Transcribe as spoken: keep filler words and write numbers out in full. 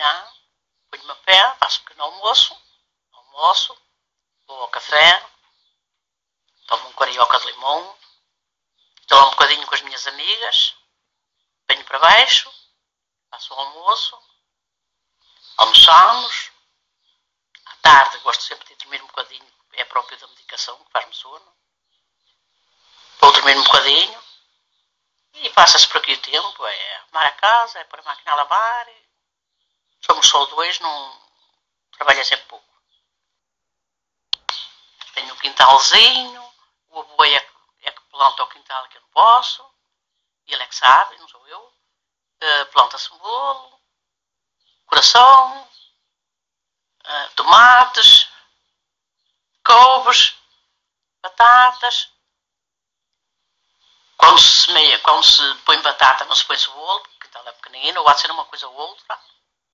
manhã, ponho-me a pé, faço um pequeno almoço, almoço, vou ao café, tomo um carioca de limão, estou um bocadinho com as minhas amigas, venho para baixo, faço o almoço, almoçamos, à tarde gosto sempre de dormir um bocadinho, é próprio da medicação, que faz-me sono, vou dormir um bocadinho, e passa-se por aqui o tempo, é arrumar a casa, é pôr a máquina a lavar, somos só dois, não trabalha sempre pouco. Tenho um quintalzinho, o avô é, é que planta o quintal que eu não posso, e ele é que sabe, não sou eu. Uh, planta-se um bolo, coração, uh, tomates, couves, batatas. Quando se, semeia, quando se põe batata não se põe cebola, porque o quintal é pequenino, ou há de ser uma coisa ou outra.